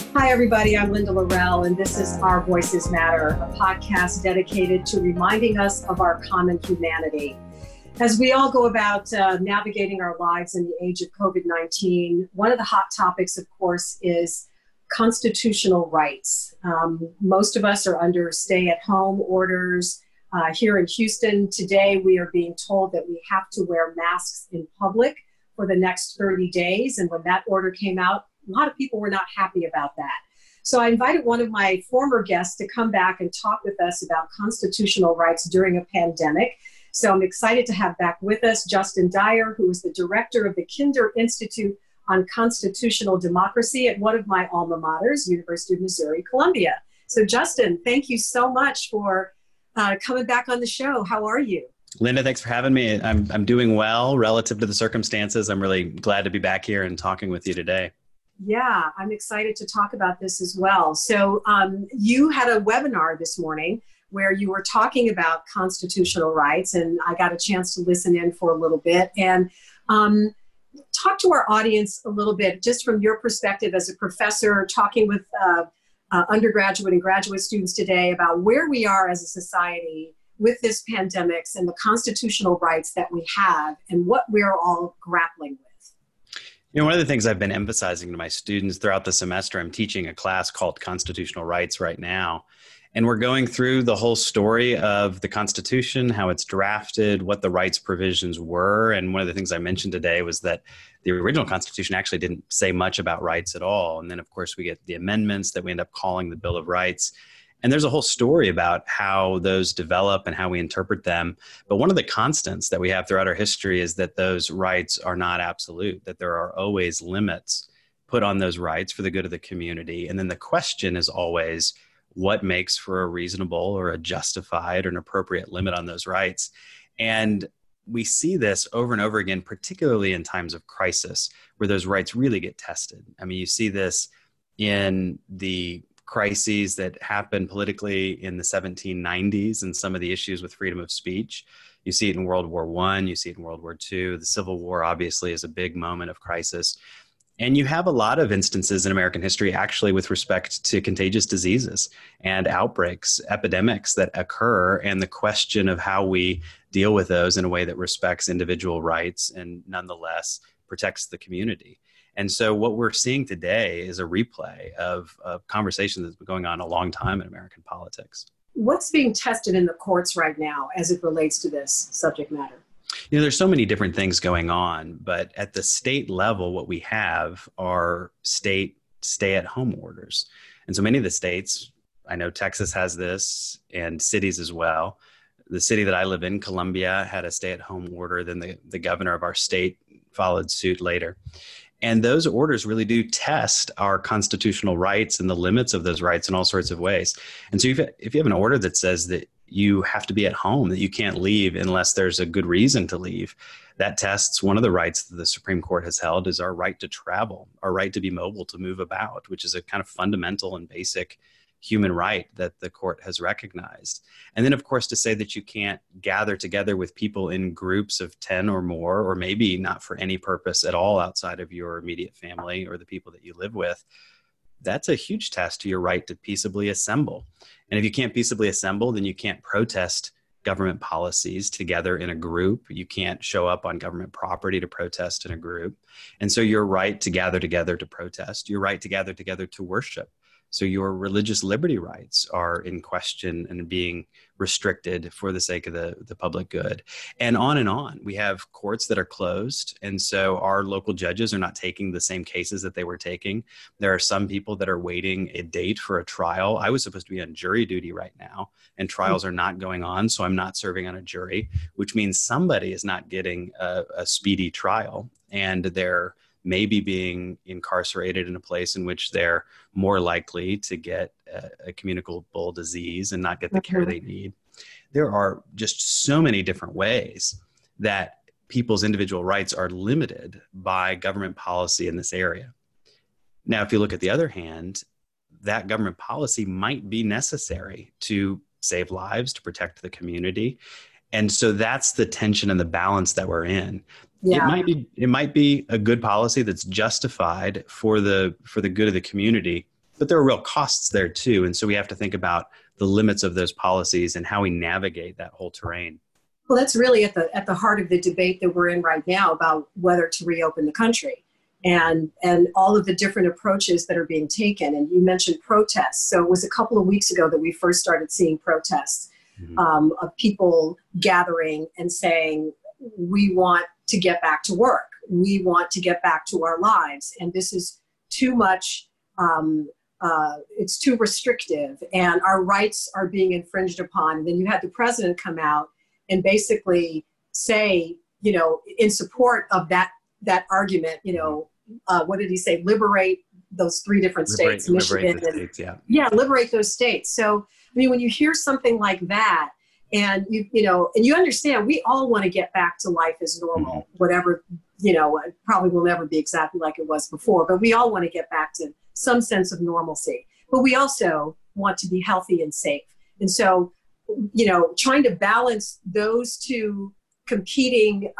Hi, everybody. I'm Linda Laurel, and this is Our Voices Matter, a podcast dedicated to reminding us of our common humanity. As we all go about navigating our lives in the age of COVID-19, one of the hot topics, of course, is constitutional rights. Most of us are under stay-at-home orders. Here in Houston today, we are being told that we have to wear masks in public for the next 30 days. And when that order came out, a lot of people were not happy about that. So I invited one of my former guests to come back and talk with us about constitutional rights during a pandemic. So I'm excited to have back with us Justin Dyer, who is the director of the Kinder Institute on Constitutional Democracy at one of my alma maters, University of Missouri, Columbia. So Justin, thank you so much for coming back on the show. How are you? Linda, thanks for having me. I'm doing well relative to the circumstances. I'm really glad to be back here and talking with you today. Yeah, I'm excited to talk about this as well. So you had a webinar this morning where you were talking about constitutional rights, and I got a chance to listen in for a little bit and talk to our audience a little bit, just from your perspective as a professor, talking with undergraduate and graduate students today about where we are as a society with this pandemic and the constitutional rights that we have and what we're all grappling with. You know, one of the things I've been emphasizing to my students throughout the semester, I'm teaching a class called Constitutional Rights right now. And we're going through the whole story of the Constitution, how it's drafted, what the rights provisions were. And one of the things I mentioned today was that the original Constitution actually didn't say much about rights at all. And then, of course, we get the amendments that we end up calling the Bill of Rights. And there's a whole story about how those develop and how we interpret them. But one of the constants that we have throughout our history is that those rights are not absolute, that there are always limits put on those rights for the good of the community. And then the question is always, what makes for a reasonable or a justified or an appropriate limit on those rights? And we see this over and over again, particularly in times of crisis, where those rights really get tested. I mean, you see this in the crises that happened politically in the 1790s and some of the issues with freedom of speech. You see it in World War I, you see it in World War II. The Civil War obviously is a big moment of crisis. And you have a lot of instances in American history actually with respect to contagious diseases and outbreaks, epidemics that occur, and the question of how we deal with those in a way that respects individual rights and nonetheless protects the community. And so what we're seeing today is a replay of a conversation that's been going on a long time in American politics. What's being tested in the courts right now as it relates to this subject matter? You know, there's so many different things going on, but at the state level, what we have are state stay-at-home orders. And so many of the states, I know Texas has this, and cities as well. The city that I live in, Columbia, had a stay-at-home order. Then the governor of our state followed suit later. And those orders really do test our constitutional rights and the limits of those rights in all sorts of ways. And so if you have an order that says that you have to be at home, that you can't leave unless there's a good reason to leave, that tests one of the rights that the Supreme Court has held is our right to travel, our right to be mobile, to move about, which is a kind of fundamental and basic human right that the court has recognized. And then, of course, to say that you can't gather together with people in groups of 10 or more, or maybe not for any purpose at all outside of your immediate family or the people that you live with, that's a huge test to your right to peaceably assemble. And if you can't peaceably assemble, then you can't protest government policies together in a group. You can't show up on government property to protest in a group. And so your right to gather together to protest, your right to gather together to worship, so your religious liberty rights are in question and being restricted for the sake of the public good. And on. We have courts that are closed. And so our local judges are not taking the same cases that they were taking. There are some people that are waiting a date for a trial. I was supposed to be on jury duty right now, and trials are not going on. So I'm not serving on a jury, which means somebody is not getting a speedy trial, and they're maybe being incarcerated in a place in which they're more likely to get a communicable disease and not get the care they need. There are just so many different ways that people's individual rights are limited by government policy in this area. Now, if you look at the other hand, that government policy might be necessary to save lives, to protect the community. And so that's the tension and the balance that we're in. Yeah. It might be a good policy that's justified for the good of the community, but there are real costs there too. And so we have to think about the limits of those policies and how we navigate that whole terrain. Well, that's really at the heart of the debate that we're in right now about whether to reopen the country and all of the different approaches that are being taken. And you mentioned protests. So it was a couple of weeks ago that we first started seeing protests of people gathering and saying, we want to get back to work. We want to get back to our lives. And this is too much. It's too restrictive and our rights are being infringed upon. And then you had the president come out and basically say, in support of that argument, what did he say? Liberate those three different states, Michigan. Liberate states, liberate those states. So, when you hear something like that, and you understand, we all want to get back to life as normal, whatever, it probably will never be exactly like it was before, but we all want to get back to some sense of normalcy. But we also want to be healthy and safe. And so, trying to balance those two competing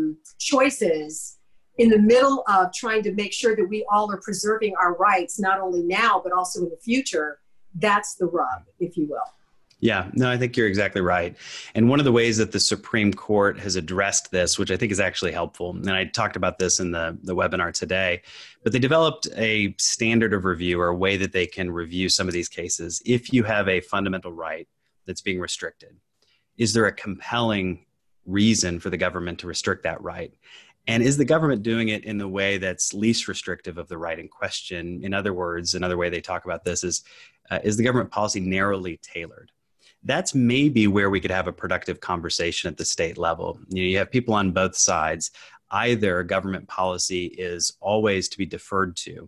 choices in the middle of trying to make sure that we all are preserving our rights, not only now, but also in the future, that's the rub, if you will. Yeah, no, I think you're exactly right. And one of the ways that the Supreme Court has addressed this, which I think is actually helpful, and I talked about this in the webinar today, but they developed a standard of review or a way that they can review some of these cases. If you have a fundamental right that's being restricted, is there a compelling reason for the government to restrict that right? And is the government doing it in the way that's least restrictive of the right in question? In other words, another way they talk about this is the government policy narrowly tailored? That's maybe where we could have a productive conversation at the state level. You have people on both sides. Either government policy is always to be deferred to,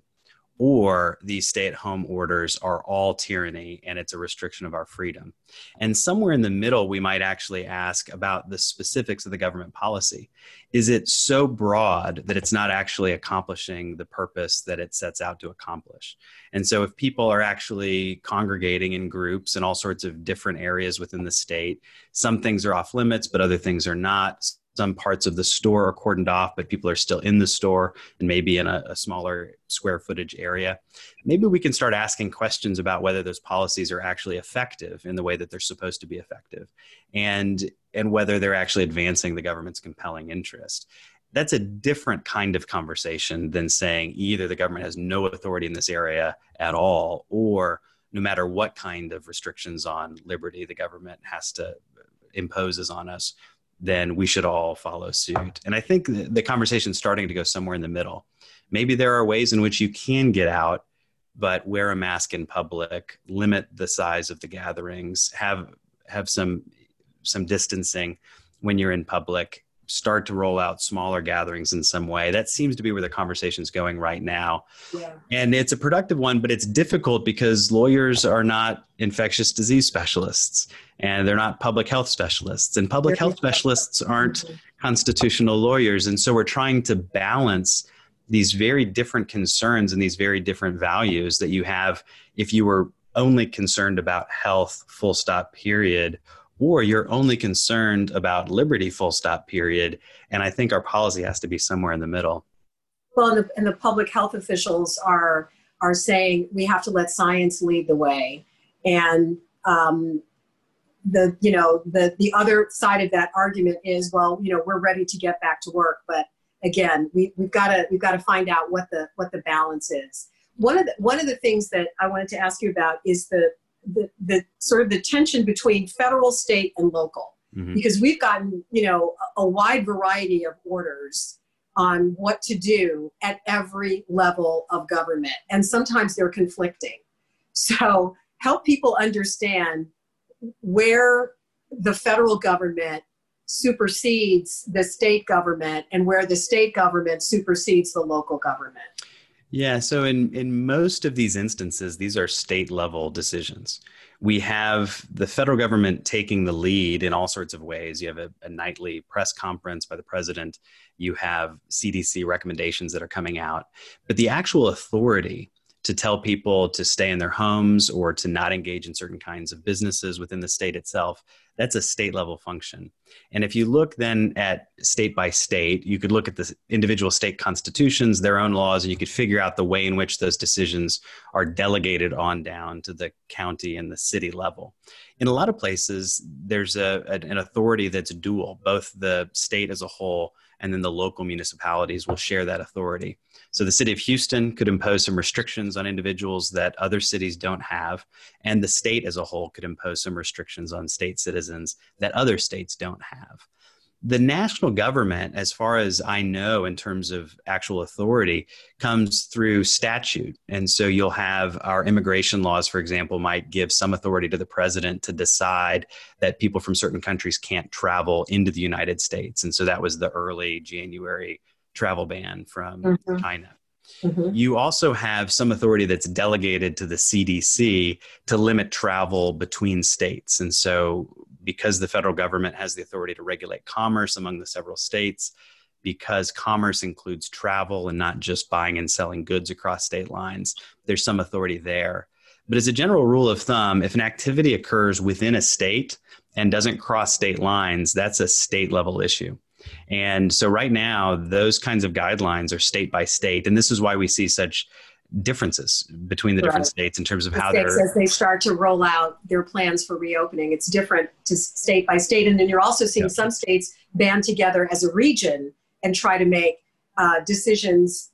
or these stay-at-home orders are all tyranny and it's a restriction of our freedom. And somewhere in the middle, we might actually ask about the specifics of the government policy. Is it so broad that it's not actually accomplishing the purpose that it sets out to accomplish? And so if people are actually congregating in groups in all sorts of different areas within the state, some things are off limits, but other things are not. Some parts of the store are cordoned off, but people are still in the store and maybe in a smaller square footage area. Maybe we can start asking questions about whether those policies are actually effective in the way that they're supposed to be effective, and whether they're actually advancing the government's compelling interest. That's a different kind of conversation than saying either the government has no authority in this area at all, or no matter what kind of restrictions on liberty the government has to imposes on us, then we should all follow suit. And I think the conversation is starting to go somewhere in the middle. Maybe there are ways in which you can get out, but wear a mask in public, limit the size of the gatherings, have some distancing when you're in public, start to roll out smaller gatherings in some way. That seems to be where the conversation is going right now. Yeah. And it's a productive one, but it's difficult because lawyers are not infectious disease specialists and they're not public health specialists, and public health specialists aren't constitutional lawyers. And so we're trying to balance these very different concerns and these very different values that you have if you were only concerned about health, full stop, period, or you're only concerned about liberty, full stop, period. And I think our policy has to be somewhere in the middle. Well, and the public health officials are saying we have to let science lead the way. And the other side of that argument is, well, we're ready to get back to work, but again, we've got to find out what the balance is. One of the things that I wanted to ask you about is the sort of the tension between federal, state, and local, because we've gotten, a wide variety of orders on what to do at every level of government. And sometimes they're conflicting. So help people understand where the federal government supersedes the state government and where the state government supersedes the local government. Yeah, so in most of these instances, these are state level decisions. We have the federal government taking the lead in all sorts of ways. You have a nightly press conference by the president. You have CDC recommendations that are coming out. But the actual authority to tell people to stay in their homes or to not engage in certain kinds of businesses within the state itself, That's a state level function. And if you look then at state by state, you could look at the individual state constitutions, their own laws, and you could figure out the way in which those decisions are delegated on down to the county and the city level. In a lot of places, there's an authority that's dual. Both the state as a whole and then the local municipalities will share that authority. So the city of Houston could impose some restrictions on individuals that other cities don't have, and the state as a whole could impose some restrictions on state citizens that other states don't have. The national government, as far as I know, in terms of actual authority, comes through statute. And so you'll have our immigration laws, for example, might give some authority to the president to decide that people from certain countries can't travel into the United States. And so that was the early January travel ban from China. You also have some authority that's delegated to the CDC to limit travel between states. And so because the federal government has the authority to regulate commerce among the several states, because commerce includes travel and not just buying and selling goods across state lines, there's some authority there. But as a general rule of thumb, if an activity occurs within a state and doesn't cross state lines, that's a state level issue. And so right now, those kinds of guidelines are state by state. And this is why we see such differences between the different states in terms of how they're... As they start to roll out their plans for reopening, it's different to state by state. And then you're also seeing some states band together as a region and try to make decisions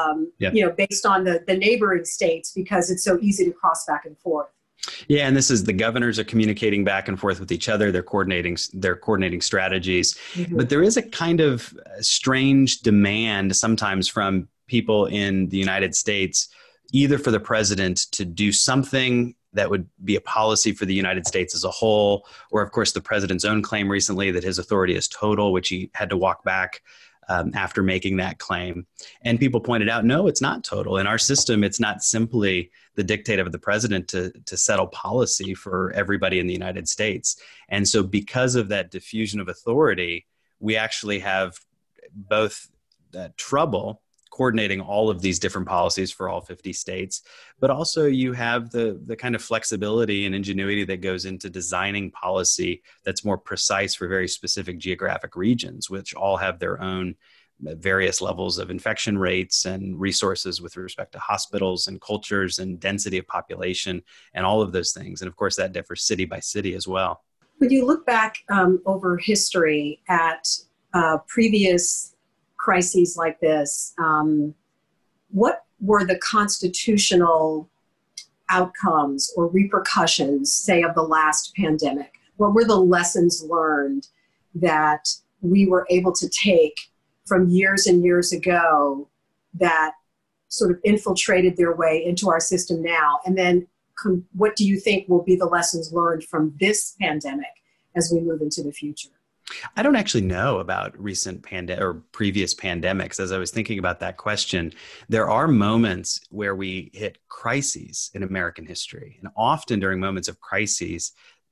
based on the neighboring states, because it's so easy to cross back and forth. Yeah, and this is the governors are communicating back and forth with each other. They're coordinating strategies. But there is a kind of strange demand sometimes from people in the United States, either for the president to do something that would be a policy for the United States as a whole, or of course the president's own claim recently that his authority is total, which he had to walk back after making that claim. And people pointed out, no, it's not total. In our system, it's not simply the dictate of the president to settle policy for everybody in the United States. And so because of that diffusion of authority, we actually have both trouble coordinating all of these different policies for all 50 states, but also you have the kind of flexibility and ingenuity that goes into designing policy that's more precise for very specific geographic regions, which all have their own various levels of infection rates and resources with respect to hospitals and cultures and density of population and all of those things. And of course, that differs city by city as well. When you look back over history at previous crises like this, what were the constitutional outcomes or repercussions, say, of the last pandemic? What were the lessons learned that we were able to take from years and years ago that sort of infiltrated their way into our system now? And then what do you think will be the lessons learned from this pandemic as we move into the future? I don't actually know about recent or previous pandemics. As I was thinking about that question, there are moments where we hit crises in American history. And often during moments of crisis,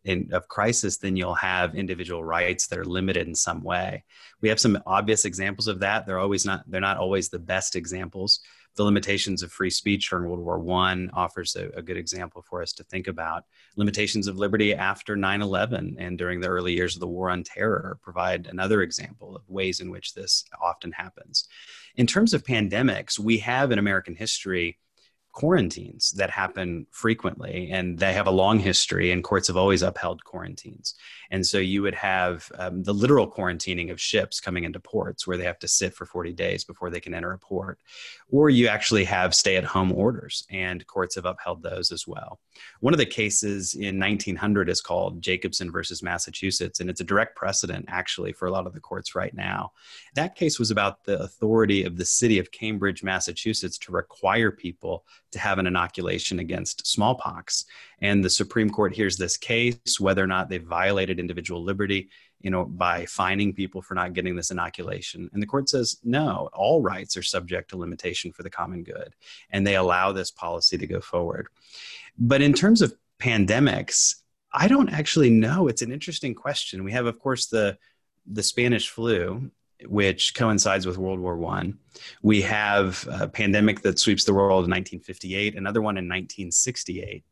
then you'll have individual rights that are limited in some way. We have some obvious examples of that. They're not always the best examples. The limitations of free speech during World War I offers a good example for us to think about. Limitations of liberty after 9/11 and during the early years of the War on Terror provide another example of ways in which this often happens. In terms of pandemics, we have in American history quarantines that happen frequently, and they have a long history, and courts have always upheld quarantines. And so you would have the literal quarantining of ships coming into ports where they have to sit for 40 days before they can enter a port. Or you actually have stay-at-home orders, and courts have upheld those as well. One of the cases in 1900 is called Jacobson versus Massachusetts, and it's a direct precedent actually for a lot of the courts right now. That case was about the authority of the city of Cambridge, Massachusetts to require people to have an inoculation against smallpox. And the Supreme Court hears this case, whether or not they violated individual liberty, by fining people for not getting this inoculation. And the court says, no, all rights are subject to limitation for the common good. And they allow this policy to go forward. But in terms of pandemics, I don't actually know. It's an interesting question. We have, of course, the Spanish flu, which coincides with World War I. We have a pandemic that sweeps the world in 1958, another one in 1968.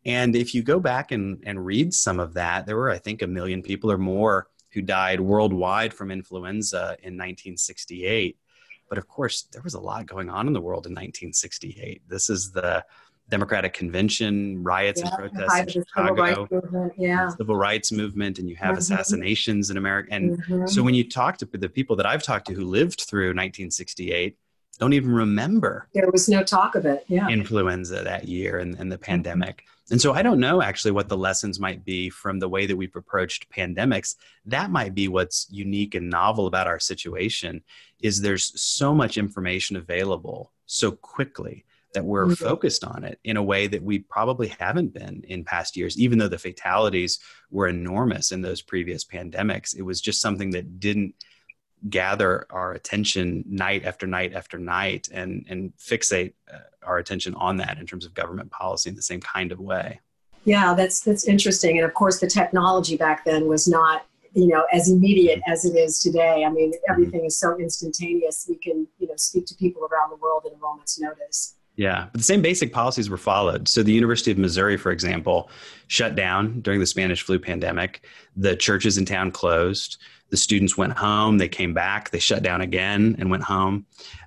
And if you go back and read some of that, there were, I think, 1 million people or more who died worldwide from influenza in 1968. But of course, there was a lot going on in the world in 1968. This is the Democratic Convention, riots and protests in Chicago, civil rights movement, and you have assassinations in America. And so when you talk to the people that I've talked to who lived through 1968, don't even remember. There was no talk of it. Influenza that year and the pandemic. And so I don't know actually what the lessons might be from the way that we've approached pandemics. That might be what's unique and novel about our situation is there's so much information available so quickly that we're focused on it in a way that we probably haven't been in past years, even though the fatalities were enormous in those previous pandemics. It was just something that didn't gather our attention night after night after night and fixate our attention on that in terms of government policy in the same kind of way. Yeah, that's interesting. And of course, the technology back then was not, as immediate as it is today. I mean, everything is so instantaneous. We can, speak to people around the world at a moment's notice. Yeah, but the same basic policies were followed. So the University of Missouri, for example, shut down during the Spanish flu pandemic. The churches in town closed. The students went home. They came back. They shut down again and went home.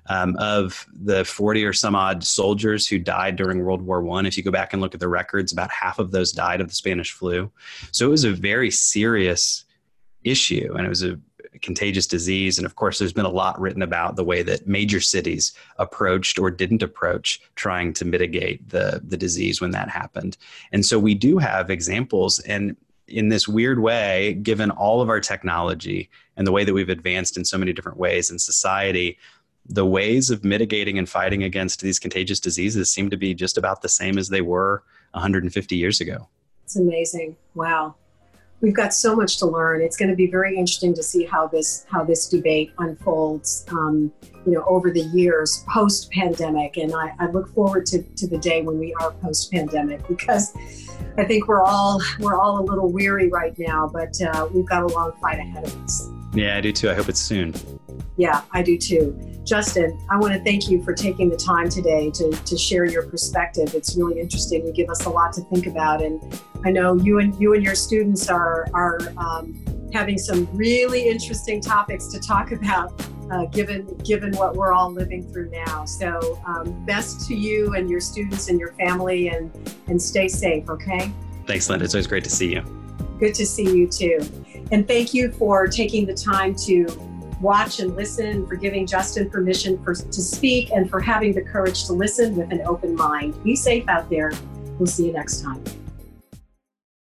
Of the 40 or some odd soldiers who died during World War I, if you go back and look at the records, about half of those died of the Spanish flu. So it was a very serious issue, and it was a contagious disease. And of course, there's been a lot written about the way that major cities approached or didn't approach trying to mitigate the disease when that happened. And so we do have examples. And in this weird way, given all of our technology and the way that we've advanced in so many different ways in society, the ways of mitigating and fighting against these contagious diseases seem to be just about the same as they were 150 years ago. It's amazing. Wow. We've got so much to learn. It's going to be very interesting to see how this debate unfolds, over the years post-pandemic. And I look forward to the day when we are post-pandemic, because I think we're all a little weary right now, but we've got a long fight ahead of us. Yeah, I do too. I hope it's soon. Yeah, I do too. Justin, I want to thank you for taking the time today to share your perspective. It's really interesting. You give us a lot to think about. And I know you and your students are having some really interesting topics to talk about, given what we're all living through now. So best to you and your students and your family, and stay safe, okay? Thanks, Linda. It's always great to see you. Good to see you too. And thank you for taking the time to watch and listen, for giving Justin permission to speak, and for having the courage to listen with an open mind. Be safe out there. We'll see you next time.